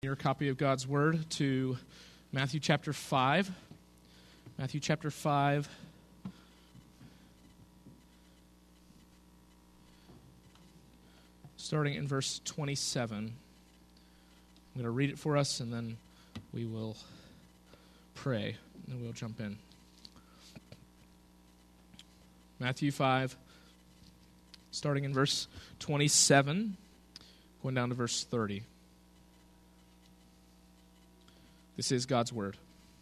Your copy of God's Word to Matthew chapter 5. Matthew chapter 5. Starting in verse 27. I'm going to read it for us and then we will pray and we'll jump in. Matthew 5, starting in verse 27, going down to verse 30. This is God's word.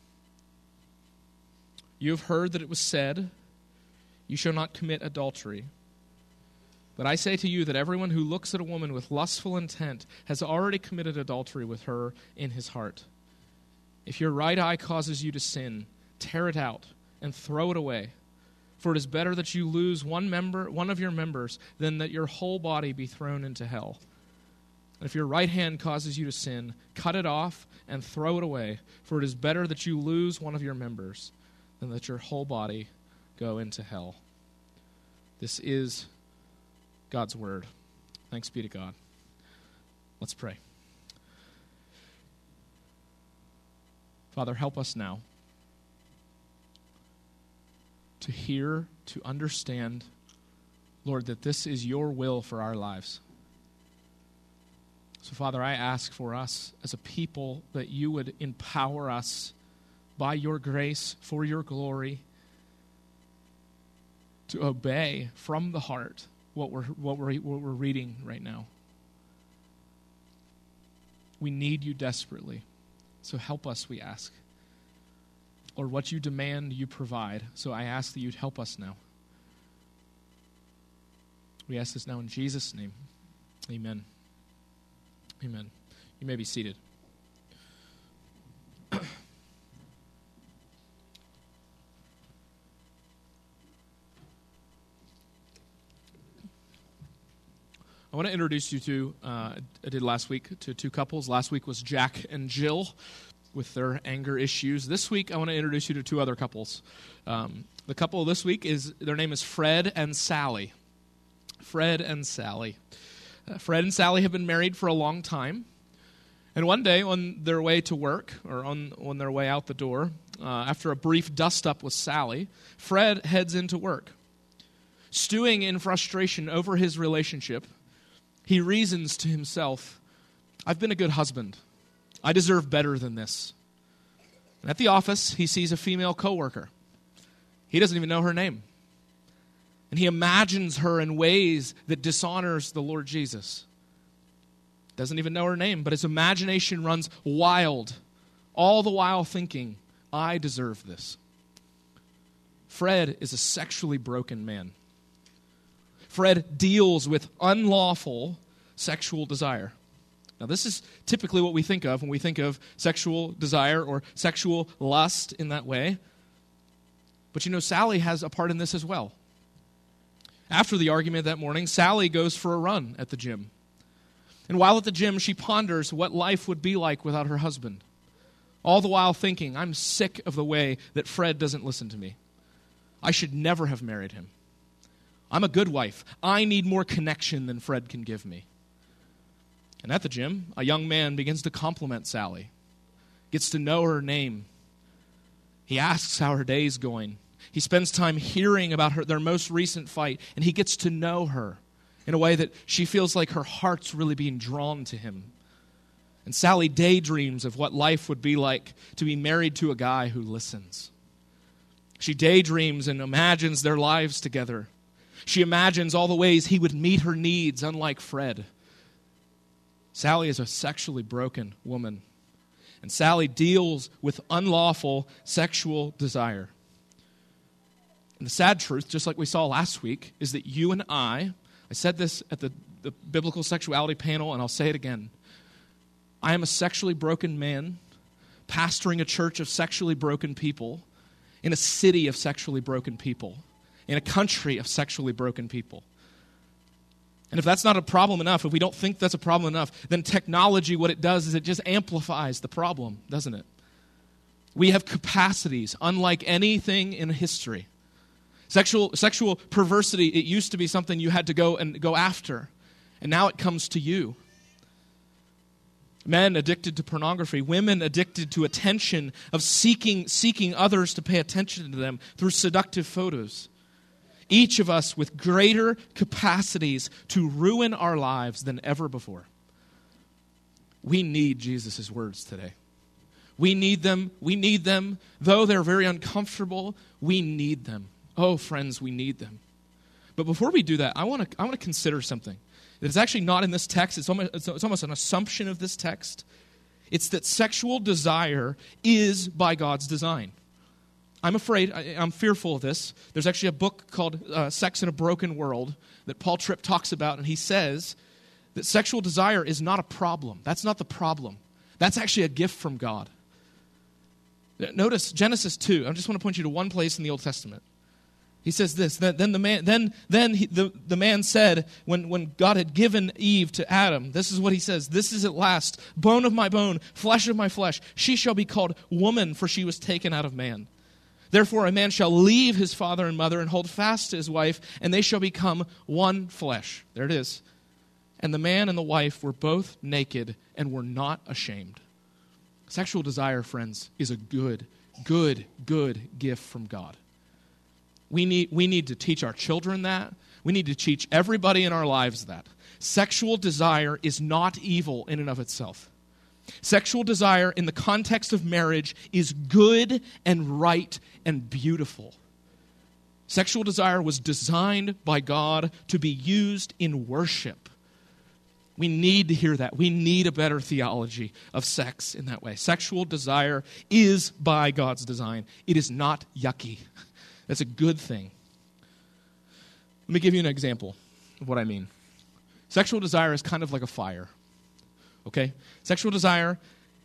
You have heard that it was said, you shall not commit adultery. But I say to you that everyone who looks at a woman with lustful intent has already committed adultery with her in his heart. If your right eye causes you to sin, tear it out and throw it away. For it is better that you lose one of your members than that your whole body be thrown into hell. And if your right hand causes you to sin, cut it off and throw it away. For it is better that you lose one of your members than that your whole body go into hell. This is God's word. Thanks be to God. Let's pray. Father, help us now to hear, to understand, Lord, that this is your will for our lives. So, Father, I ask for us as a people that you would empower us by your grace, for your glory, to obey from the heart what we're reading right now. We need you desperately. So help us, we ask. Lord, what you demand, you provide. So I ask that you'd help us now. We ask this now in Jesus' name. Amen. Amen. You may be seated. I want to introduce you to, I did last week, to two couples. Last week was Jack and Jill with their anger issues. This week I want to introduce you to two other couples. The couple this week, their name is Fred and Sally. Fred and Sally. Fred and Sally have been married for a long time. And one day on their way to work, or on their way out the door, after a brief dust-up with Sally, Fred heads into work. Stewing in frustration over his relationship, he reasons to himself, I've been a good husband. I deserve better than this. And at the office, he sees a female coworker. He doesn't even know her name. And he imagines her in ways that dishonors the Lord Jesus. Doesn't even know her name, but his imagination runs wild, all the while thinking, I deserve this. Fred is a sexually broken man. Fred deals with unlawful sexual desire. Now, this is typically what we think of when we think of sexual desire or sexual lust in that way. But you know, Sally has a part in this as well. After the argument that morning, Sally goes for a run at the gym. And while at the gym, she ponders what life would be like without her husband. All the while thinking, I'm sick of the way that Fred doesn't listen to me. I should never have married him. I'm a good wife. I need more connection than Fred can give me. And at the gym, a young man begins to compliment Sally, gets to know her name. He asks how her day's going. He spends time hearing about their most recent fight, and he gets to know her in a way that she feels like her heart's really being drawn to him. And Sally daydreams of what life would be like to be married to a guy who listens. She daydreams and imagines their lives together. She imagines all the ways he would meet her needs, unlike Fred. Sally is a sexually broken woman, and Sally deals with unlawful sexual desire. And the sad truth, just like we saw last week, is that you and I said this at the biblical sexuality panel, and I'll say it again. I am a sexually broken man, pastoring a church of sexually broken people, in a city of sexually broken people, in a country of sexually broken people. And if that's not a problem enough, if we don't think that's a problem enough, then technology, what it does is it just amplifies the problem, doesn't it? We have capacities unlike anything in history. Sexual perversity, it used to be something you had to go after, and now it comes to you. Men addicted to pornography, women addicted to attention, of seeking others to pay attention to them through seductive photos. Each of us with greater capacities to ruin our lives than ever before. We need Jesus' words today. We need them. We need them. Though they're very uncomfortable, we need them. Oh, friends, we need them. But before we do that, I want to consider something. It's actually not in this text. It's almost an assumption of this text. It's that sexual desire is by God's design. I'm afraid, I'm fearful of this. There's actually a book called Sex in a Broken World that Paul Tripp talks about, and he says that sexual desire is not a problem. That's not the problem. That's actually a gift from God. Notice Genesis 2. I just want to point you to one place in the Old Testament. He says this, then the man said, when God had given Eve to Adam, this is what he says, "This is at last bone of my bone, flesh of my flesh. She shall be called woman, for she was taken out of man. Therefore a man shall leave his father and mother and hold fast to his wife, and they shall become one flesh." There it is. "And the man and the wife were both naked and were not ashamed." Sexual desire, friends, is a good gift from God. We need to teach our children that. We need to teach everybody in our lives that. Sexual desire is not evil in and of itself. Sexual desire in the context of marriage is good and right and beautiful. Sexual desire was designed by God to be used in worship. We need to hear that. We need a better theology of sex in that way. Sexual desire is by God's design. It is not yucky. That's a good thing. Let me give you an example of what I mean. Sexual desire is kind of like a fire. Okay? Sexual desire,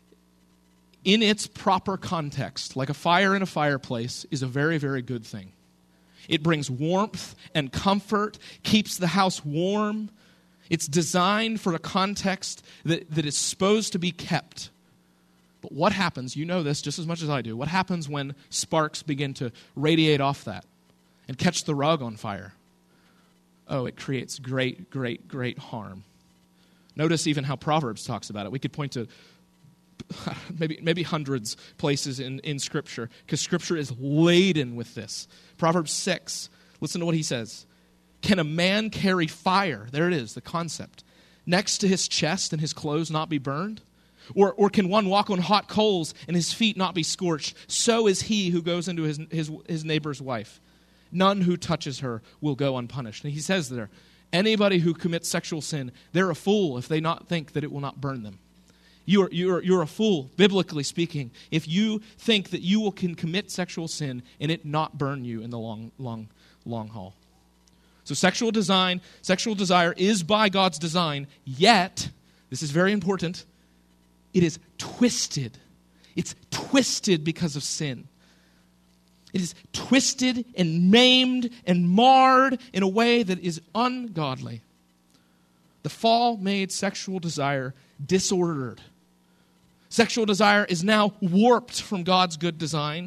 in its proper context, like a fire in a fireplace, is a very, very good thing. It brings warmth and comfort, keeps the house warm. It's designed for a context that is supposed to be kept. But what happens, you know this just as much as I do, what happens when sparks begin to radiate off that and catch the rug on fire? Oh, it creates great, great, great harm. Notice even how Proverbs talks about it. We could point to maybe hundreds places in Scripture, because Scripture is laden with this. Proverbs 6, listen to what he says. "Can a man carry fire?" There it is, the concept. "Next to his chest and his clothes not be burned? Or can one walk on hot coals and his feet not be scorched? So is he who goes into his neighbor's wife. None who touches her will go unpunished." And he says there, anybody who commits sexual sin, they're a fool if they not think that it will not burn them. You're a fool, biblically speaking, if you think that you can commit sexual sin and it not burn you in the long haul. So sexual desire is by God's design, yet, this is very important, it is twisted. It's twisted because of sin. It is twisted and maimed and marred in a way that is ungodly. The fall made sexual desire disordered. Sexual desire is now warped from God's good design.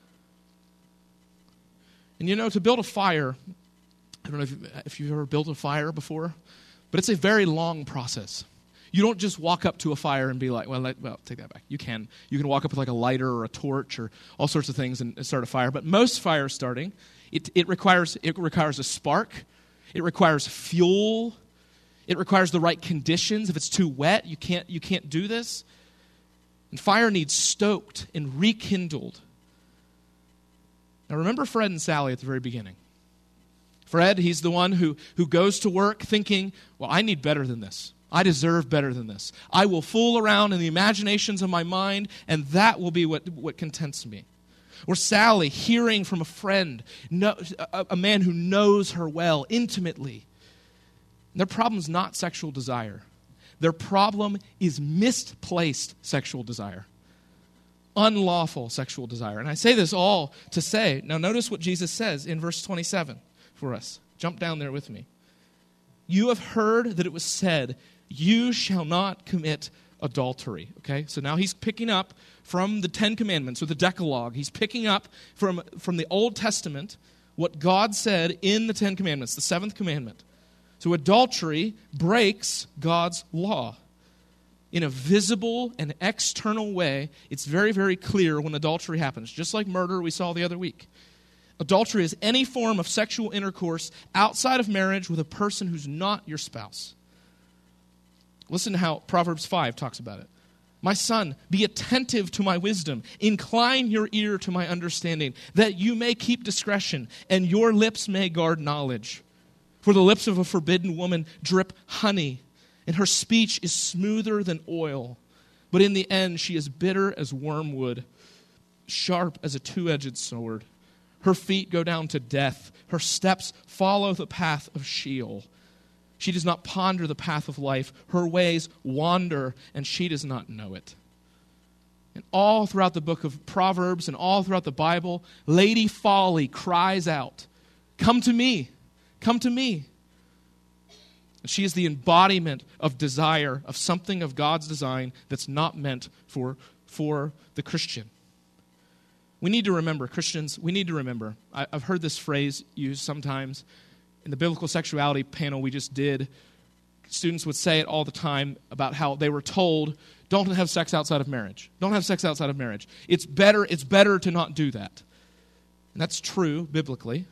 And you know, to build a fire, I don't know if you've ever built a fire before, but it's a very long process. You don't just walk up to a fire and be like, well, take that back. You can walk up with like a lighter or a torch or all sorts of things and start a fire. But most fire starting, it requires a spark. It requires fuel. It requires the right conditions. If it's too wet, you can't do this. And fire needs stoked and rekindled. Now remember Fred and Sally at the very beginning. Fred, he's the one who goes to work thinking, well, I need better than this. I deserve better than this. I will fool around in the imaginations of my mind, and that will be what contents me. Or Sally, hearing from a friend, a man who knows her well, intimately. Their problem is not sexual desire. Their problem is misplaced sexual desire. Unlawful sexual desire. And I say this all to say, now notice what Jesus says in verse 27 for us. Jump down there with me. You have heard that it was said, you shall not commit adultery. Okay, so now he's picking up from the Ten Commandments or the Decalogue. He's picking up from the Old Testament what God said in the Ten Commandments, the seventh commandment. So adultery breaks God's law. in a visible and external way, it's very, very clear when adultery happens. Just like murder we saw the other week. Adultery is any form of sexual intercourse outside of marriage with a person who's not your spouse. Listen to how Proverbs 5 talks about it. My son, be attentive to my wisdom. Incline your ear to my understanding, that you may keep discretion, and your lips may guard knowledge. For the lips of a forbidden woman drip honey, and her speech is smoother than oil. But in the end, she is bitter as wormwood, sharp as a two-edged sword. Her feet go down to death. Her steps follow the path of Sheol. She does not ponder the path of life. Her ways wander, and she does not know it. And all throughout the book of Proverbs and all throughout the Bible, Lady Folly cries out, "Come to me, come to me." And she is the embodiment of desire, of something of God's design that's not meant for the Christian. We need to remember, Christians, we need to remember. I've heard this phrase used sometimes. In the biblical sexuality panel we just did, students would say it all the time about how they were told, don't have sex outside of marriage. Don't have sex outside of marriage. It's better to not do that. And that's true biblically.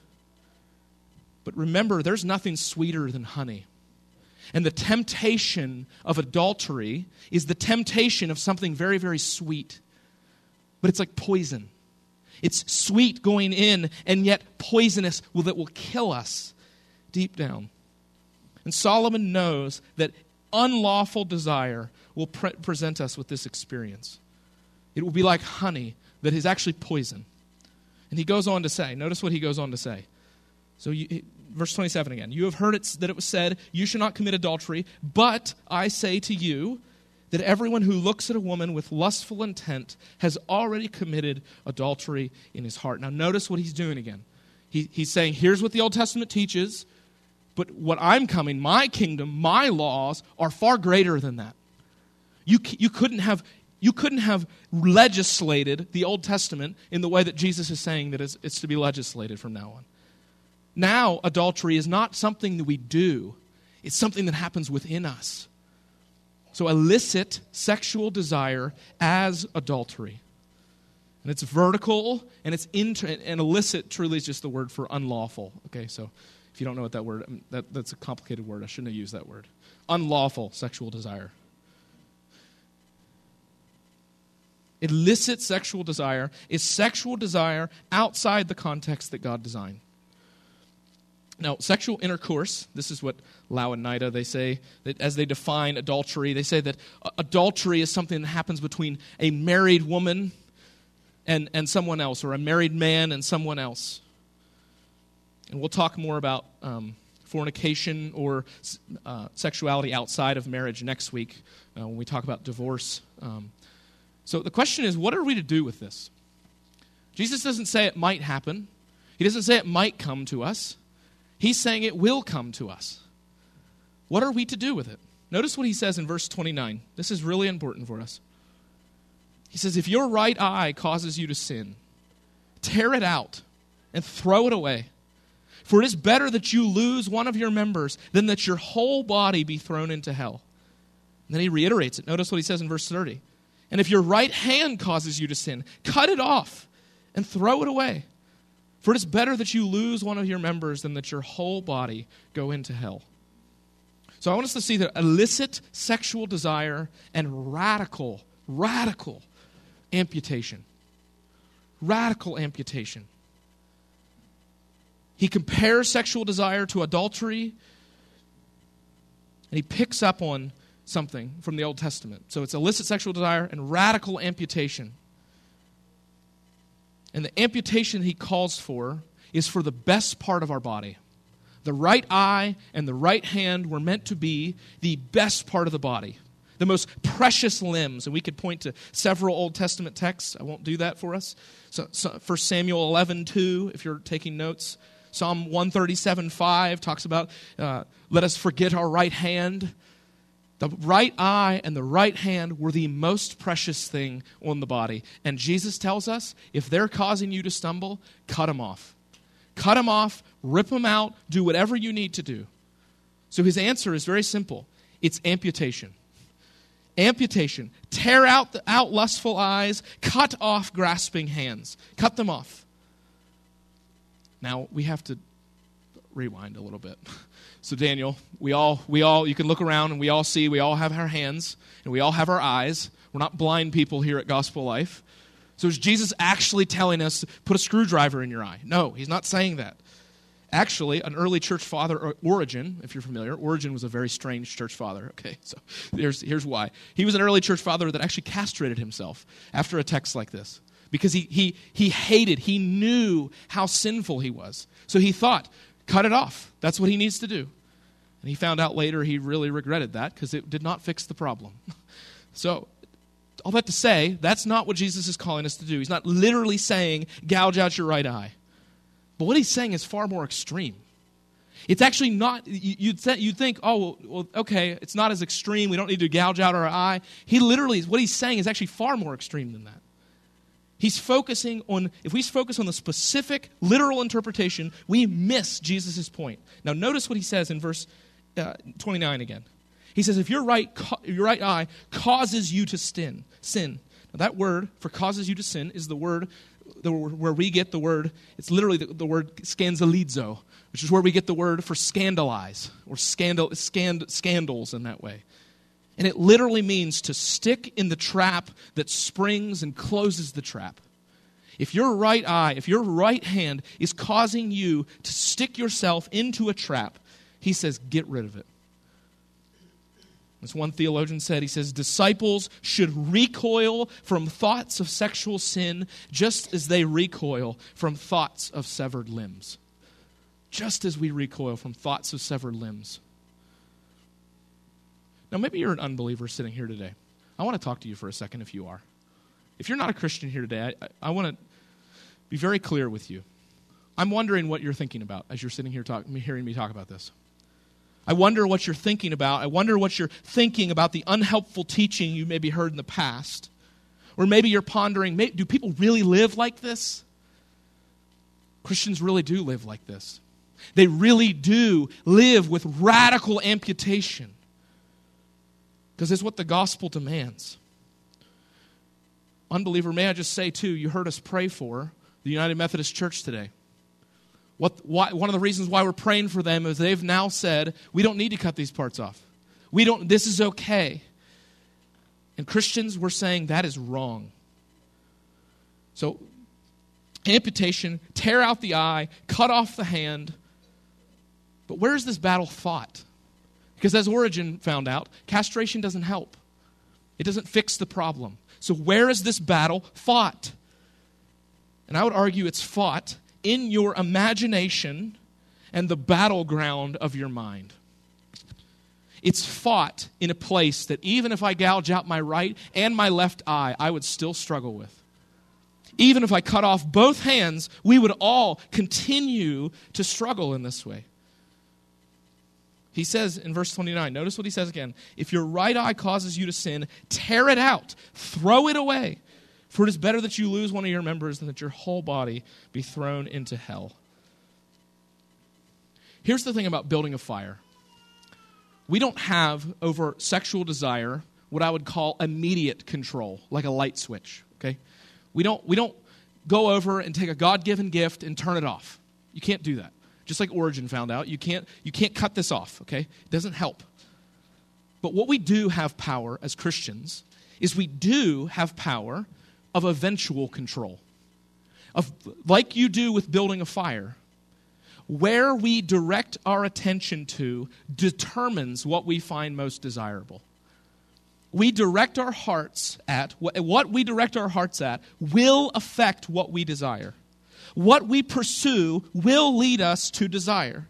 But remember, there's nothing sweeter than honey. And the temptation of adultery is the temptation of something very, very sweet. But it's like poison. It's sweet going in, and yet poisonous that will kill us deep down. And Solomon knows that unlawful desire will present us with this experience. It will be like honey that is actually poison. And he goes on to say, notice what he goes on to say. So verse 27 again. You have heard that it was said, you should not commit adultery, but I say to you that everyone who looks at a woman with lustful intent has already committed adultery in his heart. Now notice what he's doing again. He's saying, here's what the Old Testament teaches, but what I'm coming, my kingdom, my laws are far greater than that. You couldn't have legislated the Old Testament in the way that Jesus is saying that it's to be legislated from now on. Now, adultery is not something that we do. It's something that happens within us. So illicit sexual desire as adultery. And it's vertical, and and illicit truly is just the word for unlawful. Okay, so if you don't know what that word, that's a complicated word. I shouldn't have used that word. Unlawful sexual desire. Illicit sexual desire is sexual desire outside the context that God designed. Now, sexual intercourse, this is what Lau and Nida, they say, that as they define adultery, they say that adultery is something that happens between a married woman and someone else, or a married man and someone else. And we'll talk more about fornication or sexuality outside of marriage next week when we talk about divorce. So the question is, what are we to do with this? Jesus doesn't say it might happen. He doesn't say it might come to us. He's saying it will come to us. What are we to do with it? Notice what he says in verse 29. This is really important for us. He says, if your right eye causes you to sin, tear it out and throw it away. For it is better that you lose one of your members than that your whole body be thrown into hell. And then he reiterates it. Notice what he says in verse 30. And if your right hand causes you to sin, cut it off and throw it away. For it is better that you lose one of your members than that your whole body go into hell. So I want us to see that illicit sexual desire and radical amputation. Radical amputation. He compares sexual desire to adultery, and he picks up on something from the Old Testament. So it's illicit sexual desire and radical amputation. And the amputation he calls for is for the best part of our body. The right eye and the right hand were meant to be the best part of the body, the most precious limbs. And we could point to several Old Testament texts. I won't do that for us. So 1 Samuel 11:2, if you're taking notes. Psalm 137:5 talks about, let us forget our right hand. The right eye and the right hand were the most precious thing on the body. And Jesus tells us, if they're causing you to stumble, cut them off. Cut them off, rip them out, do whatever you need to do. So his answer is very simple. It's amputation. Amputation. Tear out lustful eyes. Cut off grasping hands. Cut them off. Now, we have to rewind a little bit. So Daniel, we all, you can look around and we all have our hands and we all have our eyes. We're not blind people here at Gospel Life. So is Jesus actually telling us, put a screwdriver in your eye? No, he's not saying that. Actually, an early church father, Origen, if you're familiar, Origen was a very strange church father. Okay, so here's why. He was an early church father that actually castrated himself after a text like this. Because he hated, he knew how sinful he was. So he thought, cut it off. That's what he needs to do. And he found out later he really regretted that because it did not fix the problem. So, all that to say, that's not what Jesus is calling us to do. He's not literally saying, gouge out your right eye. But what he's saying is far more extreme. It's actually not, you'd think, oh, well, okay, it's not as extreme. We don't need to gouge out our eye. What he's saying is actually far more extreme than that. He's focusing on, if we focus on the specific literal interpretation, we miss Jesus' point. Now notice what he says in verse 29 again. He says, if your right eye causes you to sin. Now that word for causes you to sin is the word where we get the word, it's literally the word scandalizo, which is where we get the word for scandalize, or scandals in that way. And it literally means to stick in the trap that springs and closes the trap. If your right hand is causing you to stick yourself into a trap, he says, get rid of it. As one theologian said, he says, disciples should recoil from thoughts of sexual sin just as they recoil from thoughts of severed limbs. Just as we recoil from thoughts of severed limbs. Now, maybe you're an unbeliever sitting here today. I want to talk to you for a second if you are. If you're not a Christian here today, I want to be very clear with you. I'm wondering what you're thinking about as you're sitting here hearing me talk about this. I wonder what you're thinking about. I wonder what you're thinking about the unhelpful teaching you maybe heard in the past. Or maybe you're pondering, do people really live like this? Christians really do live like this. They really do live with radical amputation. Because it's what the gospel demands. Unbeliever, may I just say too, you heard us pray for the United Methodist Church today. One of the reasons why we're praying for them is they've now said, we don't need to cut these parts off. This is okay. And Christians, we're saying that is wrong. So, amputation, tear out the eye, cut off the hand. But where is this battle fought? Because as Origen found out, castration doesn't help. It doesn't fix the problem. So where is this battle fought? And I would argue it's fought in your imagination and the battleground of your mind. It's fought in a place that even if I gouge out my right and my left eye, I would still struggle with. Even if I cut off both hands, we would all continue to struggle in this way. He says in verse 29, notice what he says again. If your right eye causes you to sin, tear it out, throw it away. For it is better that you lose one of your members than that your whole body be thrown into hell. Here's the thing about building a fire. We don't have over sexual desire what I would call immediate control, like a light switch, okay? We don't go over and take a God-given gift and turn it off. You can't do that. Just like Origen found out, you can't cut this off, okay? It doesn't help. But what we do have power as Christians is we do have power of eventual control. Like you do with building a fire, where we direct our attention to determines what we find most desirable. We direct our hearts at, what we direct our hearts at will affect what we desire. What we pursue will lead us to desire.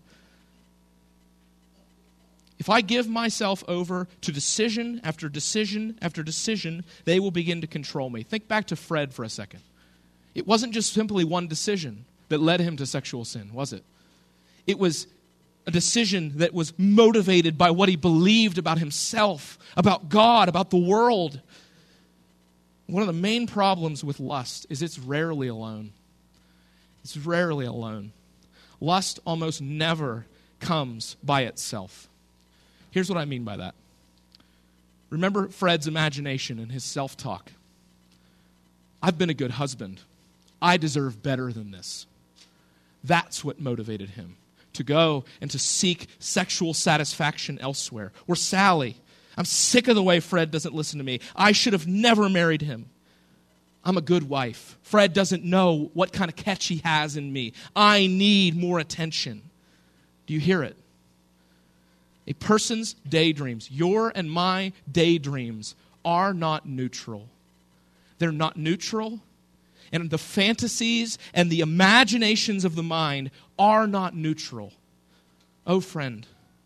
If I give myself over to decision after decision after decision, they will begin to control me. Think back to Fred for a second. It wasn't just simply one decision that led him to sexual sin, was it? It was a decision that was motivated by what he believed about himself, about God, about the world. One of the main problems with lust is it's rarely alone. It's rarely alone. Lust almost never comes by itself. Here's what I mean by that. Remember Fred's imagination and his self-talk. I've been a good husband. I deserve better than this. That's what motivated him to go and to seek sexual satisfaction elsewhere. Or Sally, I'm sick of the way Fred doesn't listen to me. I should have never married him. I'm a good wife. Fred doesn't know what kind of catch he has in me. I need more attention. Do you hear it? A person's daydreams, your and my daydreams, are not neutral. They're not neutral. And the fantasies and the imaginations of the mind are not neutral. Oh, friend.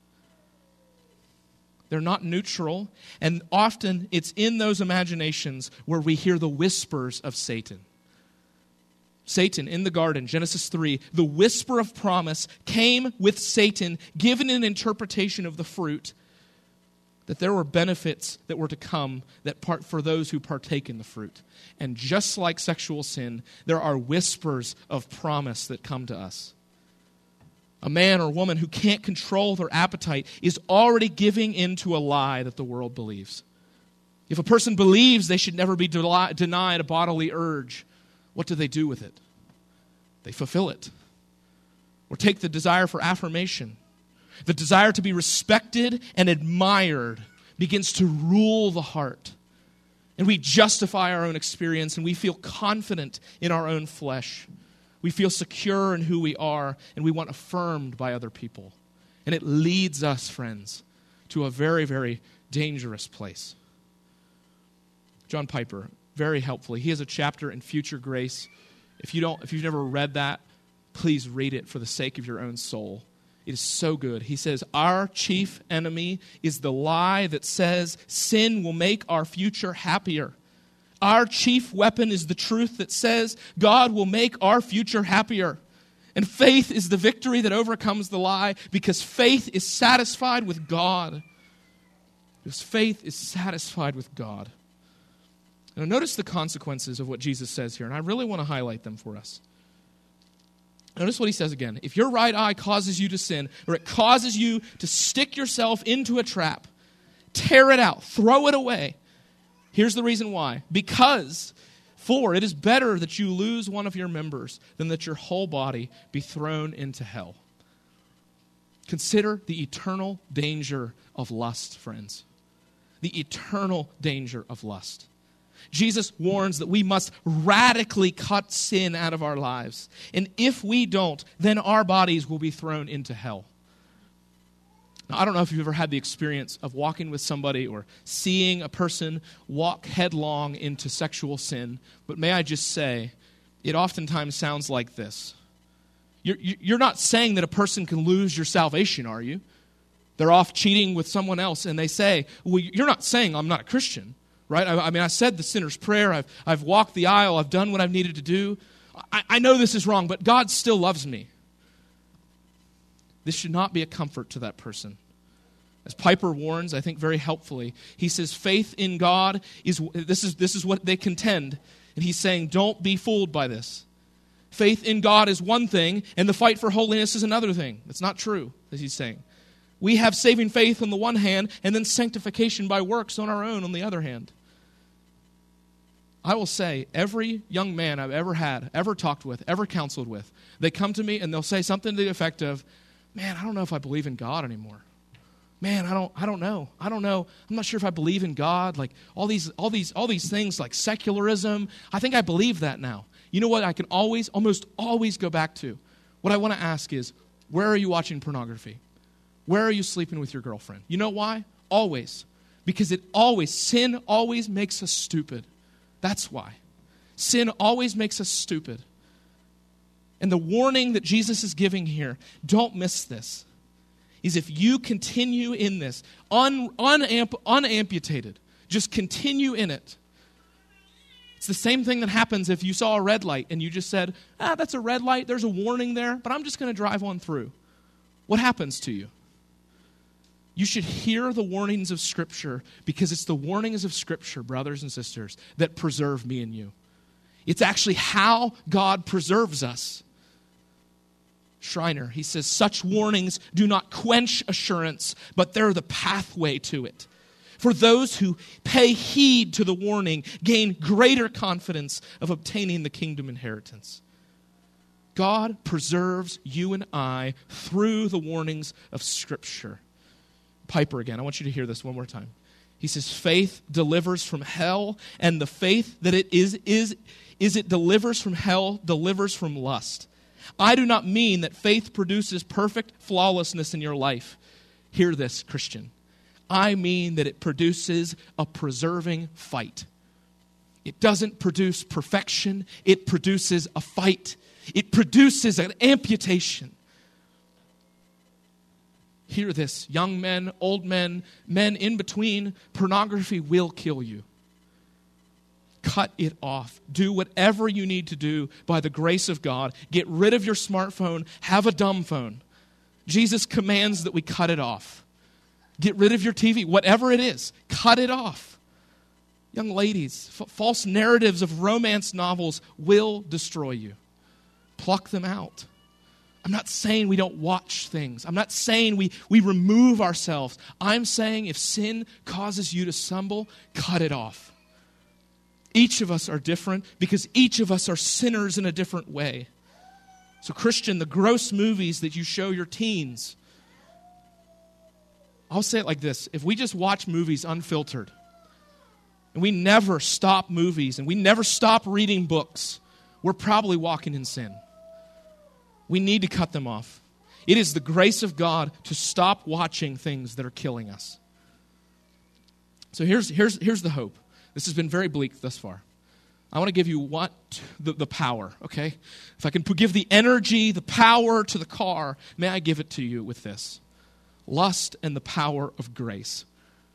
They're not neutral. And often it's in those imaginations where we hear the whispers of Satan. Satan in the garden, Genesis 3, the whisper of promise came with Satan, given an interpretation of the fruit, that there were benefits that were to come for those who partake in the fruit. And just like sexual sin, there are whispers of promise that come to us. A man or woman who can't control their appetite is already giving into a lie that the world believes. If a person believes they should never be denied a bodily urge, what do they do with it? They fulfill it. Or take the desire for affirmation. The desire to be respected and admired begins to rule the heart. And we justify our own experience and we feel confident in our own flesh. We feel secure in who we are and we want affirmed by other people. And it leads us, friends, to a very, very dangerous place. John Piper, very helpfully, he has a chapter in Future Grace. If you've never read that, please read it for the sake of your own soul. It is so good. He says, our chief enemy is the lie that says sin will make our future happier. Our chief weapon is the truth that says God will make our future happier. And faith is the victory that overcomes the lie because faith is satisfied with God. Because faith is satisfied with God. Now notice the consequences of what Jesus says here, and I really want to highlight them for us. Notice what he says again. If your right eye causes you to sin, or it causes you to stick yourself into a trap, tear it out, throw it away. Here's the reason why. For it is better that you lose one of your members than that your whole body be thrown into hell. Consider the eternal danger of lust, friends. The eternal danger of lust. Jesus warns that we must radically cut sin out of our lives. And if we don't, then our bodies will be thrown into hell. Now, I don't know if you've ever had the experience of walking with somebody or seeing a person walk headlong into sexual sin, but may I just say, it oftentimes sounds like this. You're not saying that a person can lose your salvation, are you? They're off cheating with someone else, and they say, well, you're not saying I'm not a Christian. Right? I mean, I said the sinner's prayer. I've walked the aisle. I've done what I've needed to do. I know this is wrong, but God still loves me. This should not be a comfort to that person. As Piper warns, I think very helpfully, he says faith in God this is what they contend. And he's saying, don't be fooled by this. Faith in God is one thing, and the fight for holiness is another thing. That's not true, as he's saying. We have saving faith on the one hand, and then sanctification by works on our own on the other hand. I will say, every young man I've ever had, ever talked with, ever counseled with, they come to me and they'll say something to the effect of, man, I don't know if I believe in God anymore. Man, I don't know. I'm not sure if I believe in God. Like all these things like secularism. I think I believe that now. You know what I can almost always go back to? What I want to ask is, where are you watching pornography? Where are you sleeping with your girlfriend? You know why? Always. Because sin always makes us stupid. That's why. Sin always makes us stupid. And the warning that Jesus is giving here, don't miss this, is if you continue in this, unamputated, just continue in it. It's the same thing that happens if you saw a red light and you just said, that's a red light, there's a warning there, but I'm just going to drive on through. What happens to you? You should hear the warnings of Scripture because it's the warnings of Scripture, brothers and sisters, that preserve me and you. It's actually how God preserves us. Schreiner, he says, such warnings do not quench assurance, but they're the pathway to it. For those who pay heed to the warning gain greater confidence of obtaining the kingdom inheritance. God preserves you and I through the warnings of Scripture. Piper again. I want you to hear this one more time. He says, faith delivers from hell, and the faith that it it delivers from hell, delivers from lust. I do not mean that faith produces perfect flawlessness in your life. Hear this, Christian. I mean that it produces a preserving fight. It doesn't produce perfection. It produces a fight. It produces an amputation. Hear this, young men, old men, men in between, pornography will kill you. Cut it off. Do whatever you need to do by the grace of God. Get rid of your smartphone. Have a dumb phone. Jesus commands that we cut it off. Get rid of your TV. Whatever it is, cut it off. Young ladies, false narratives of romance novels will destroy you. Pluck them out. I'm not saying we don't watch things. I'm not saying we remove ourselves. I'm saying if sin causes you to stumble, cut it off. Each of us are different because each of us are sinners in a different way. So Christian, the gross movies that you show your teens, I'll say it like this. If we just watch movies unfiltered, and we never stop movies, and we never stop reading books, we're probably walking in sin. We need to cut them off. It is the grace of God to stop watching things that are killing us. So here's the hope. This has been very bleak thus far. I want to give you the power, okay? If I can give the energy, the power to the car, may I give it to you with this. Lust and the power of grace.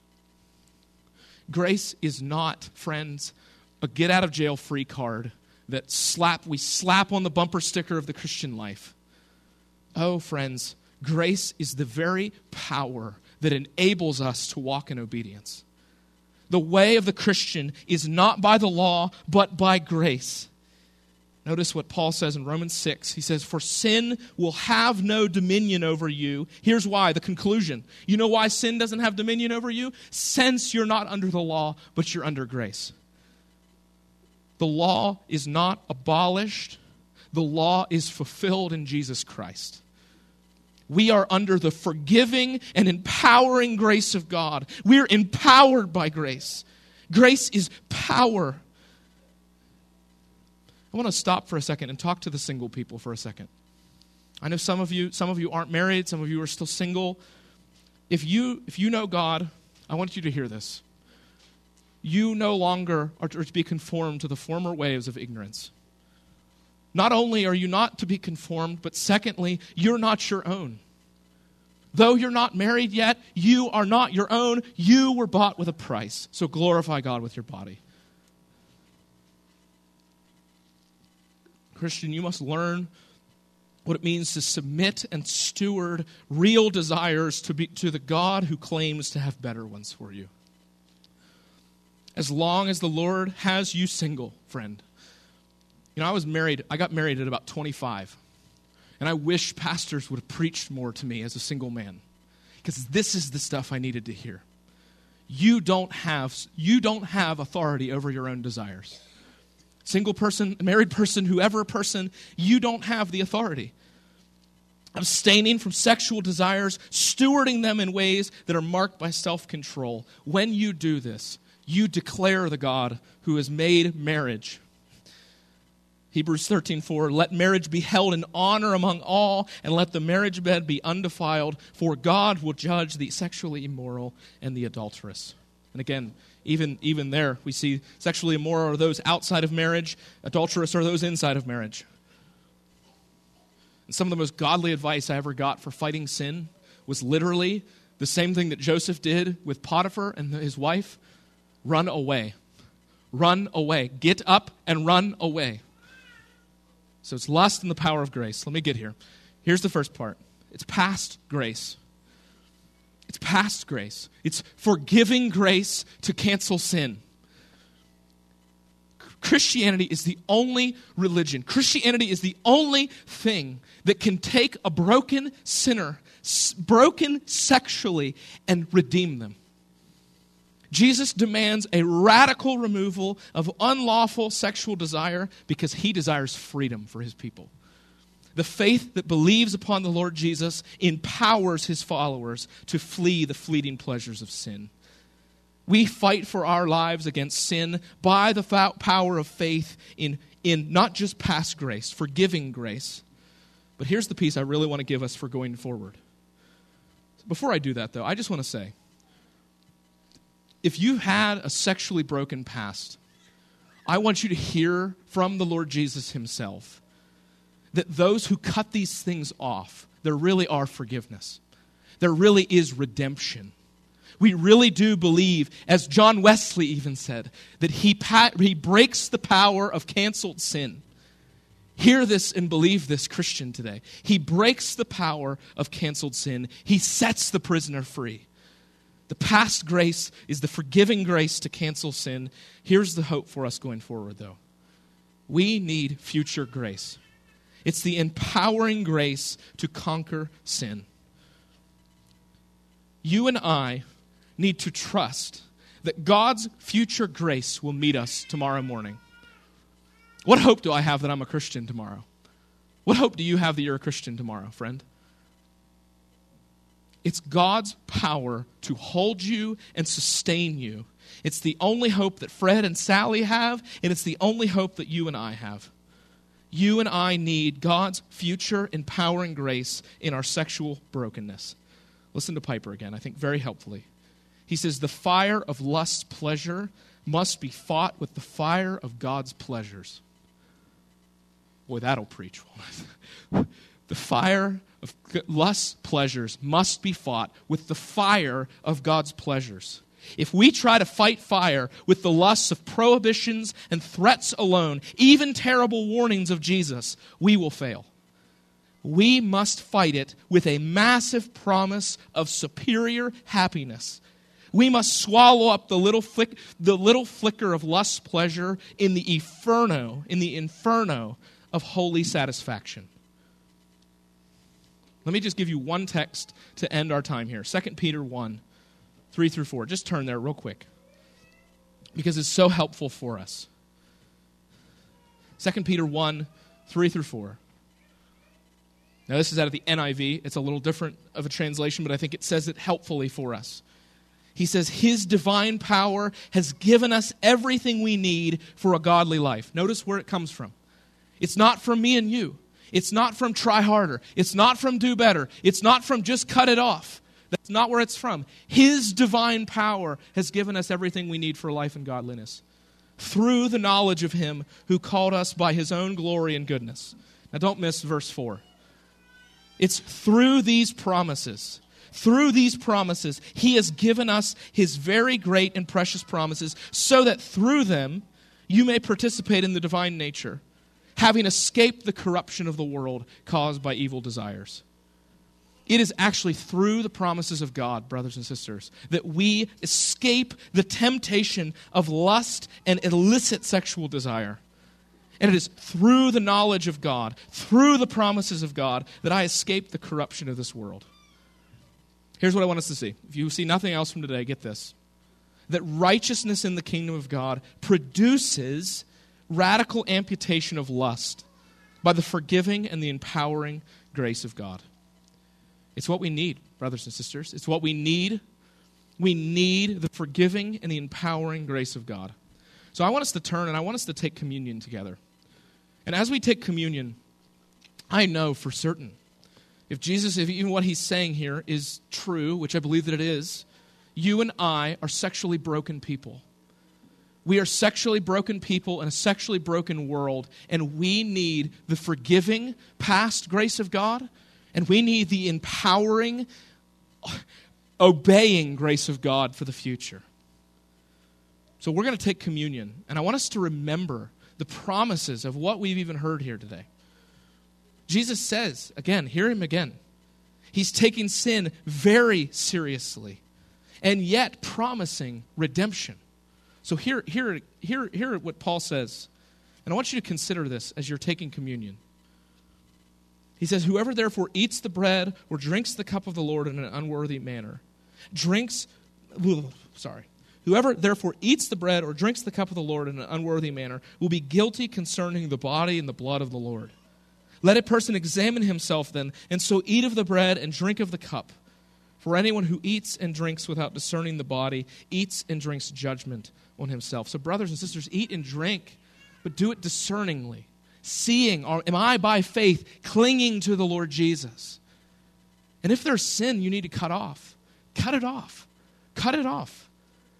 Grace is not, friends, a get-out-of-jail-free card that we slap on the bumper sticker of the Christian life. Oh, friends, grace is the very power that enables us to walk in obedience. The way of the Christian is not by the law, but by grace. Notice what Paul says in Romans 6. He says, for sin will have no dominion over you. Here's why, the conclusion. You know why sin doesn't have dominion over you? Since you're not under the law, but you're under grace. The law is not abolished. The law is fulfilled in Jesus Christ. We are under the forgiving and empowering grace of God. We're empowered by grace. Grace is power. I want to stop for a second and talk to the single people for a second. I know some of you aren't married, some of you are still single. If you know God, I want you to hear this. You no longer are to be conformed to the former ways of ignorance. Not only are you not to be conformed, but secondly, you're not your own. Though you're not married yet, you are not your own. You were bought with a price. So glorify God with your body. Christian, you must learn what it means to submit and steward real desires to the God who claims to have better ones for you. As long as the Lord has you single, friend. You know, I got married at about 25. And I wish pastors would have preached more to me as a single man. Because this is the stuff I needed to hear. You don't have authority over your own desires. Single person, married person, whoever person, you don't have the authority. Abstaining from sexual desires, stewarding them in ways that are marked by self-control. When you do this, you declare the God who has made marriage. Hebrews 13:4, let marriage be held in honor among all, and let the marriage bed be undefiled, for God will judge the sexually immoral and the adulterous. And again, even there, we see sexually immoral are those outside of marriage, adulterous are those inside of marriage. And some of the most godly advice I ever got for fighting sin was literally the same thing that Joseph did with Potiphar and his wife. Run away. Run away. Get up and run away. So it's lust and the power of grace. Let me get here. Here's the first part. It's past grace. It's past grace. It's forgiving grace to cancel sin. Christianity is the only religion. Christianity is the only thing that can take a broken sinner, broken sexually, and redeem them. Jesus demands a radical removal of unlawful sexual desire because he desires freedom for his people. The faith that believes upon the Lord Jesus empowers his followers to flee the fleeting pleasures of sin. We fight for our lives against sin by the power of faith in not just past grace, forgiving grace. But here's the piece I really want to give us for going forward. Before I do that, though, I just want to say, if you've had a sexually broken past, I want you to hear from the Lord Jesus himself that those who cut these things off, there really are forgiveness. There really is redemption. We really do believe, as John Wesley even said, that he breaks the power of canceled sin. Hear this and believe this, Christian, today. He breaks the power of canceled sin. He sets the prisoner free. The past grace is the forgiving grace to cancel sin. Here's the hope for us going forward, though. We need future grace. It's the empowering grace to conquer sin. You and I need to trust that God's future grace will meet us tomorrow morning. What hope do I have that I'm a Christian tomorrow? What hope do you have that you're a Christian tomorrow, friend? It's God's power to hold you and sustain you. It's the only hope that Fred and Sally have, and it's the only hope that you and I have. You and I need God's future empowering grace in our sexual brokenness. Listen to Piper again, I think very helpfully. He says, the fire of lust's pleasure must be fought with the fire of God's pleasures. Boy, that'll preach. The fire of lust's pleasures must be fought with the fire of God's pleasures. If we try to fight fire with the lusts of prohibitions and threats alone, even terrible warnings of Jesus, we will fail. We must fight it with a massive promise of superior happiness. We must swallow up the little flicker of lust's pleasure in the inferno of holy satisfaction. Let me just give you one text to end our time here. 2 Peter 1, 3 through 4. Just turn there real quick, because it's so helpful for us. 2 Peter 1, 3 through 4. Now this is out of the NIV. It's a little different of a translation, but I think it says it helpfully for us. He says, His divine power has given us everything we need for a godly life. Notice where it comes from. It's not from me and you. It's not from try harder. It's not from do better. It's not from just cut it off. That's not where it's from. His divine power has given us everything we need for life and godliness through the knowledge of Him who called us by His own glory and goodness. Now don't miss verse 4. It's through these promises. Through these promises, He has given us His very great and precious promises so that through them you may participate in the divine nature, having escaped the corruption of the world caused by evil desires. It is actually through the promises of God, brothers and sisters, that we escape the temptation of lust and illicit sexual desire. And it is through the knowledge of God, through the promises of God, that I escape the corruption of this world. Here's what I want us to see. If you see nothing else from today, get this. That righteousness in the kingdom of God produces radical amputation of lust by the forgiving and the empowering grace of God. It's what we need, brothers and sisters. It's what we need. We need the forgiving and the empowering grace of God. So I want us to turn and I want us to take communion together. And as we take communion, I know for certain, if even what He's saying here is true, which I believe that it is, you and I are sexually broken people. We are sexually broken people in a sexually broken world, and we need the forgiving past grace of God, and we need the empowering, obeying grace of God for the future. So we're going to take communion, and I want us to remember the promises of what we've even heard here today. Jesus says, again, hear Him again, He's taking sin very seriously, and yet promising redemption. So hear what Paul says, and I want you to consider this as you're taking communion. He says, whoever therefore eats the bread or drinks the cup of the Lord in an unworthy manner, Whoever therefore eats the bread or drinks the cup of the Lord in an unworthy manner will be guilty concerning the body and the blood of the Lord. Let a person examine himself then, and so eat of the bread and drink of the cup. For anyone who eats and drinks without discerning the body eats and drinks judgment on himself. So brothers and sisters, eat and drink, but do it discerningly. Seeing, or am I by faith clinging to the Lord Jesus? And if there's sin you need to cut off, cut it off. Cut it off.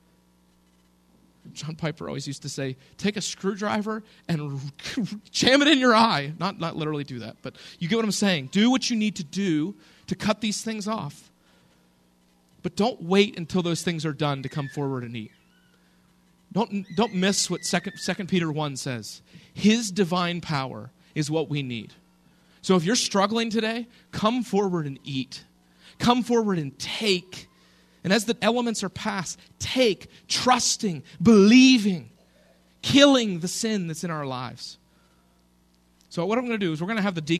John Piper always used to say, take a screwdriver and jam it in your eye. Not literally do that, but you get what I'm saying. Do what you need to do to cut these things off. But don't wait until those things are done to come forward and eat. Don't miss what 2 Peter 1 says. His divine power is what we need. So if you're struggling today, come forward and eat. Come forward and take. And as the elements are passed, take, trusting, believing, killing the sin that's in our lives. So what I'm going to do is we're going to have the deacons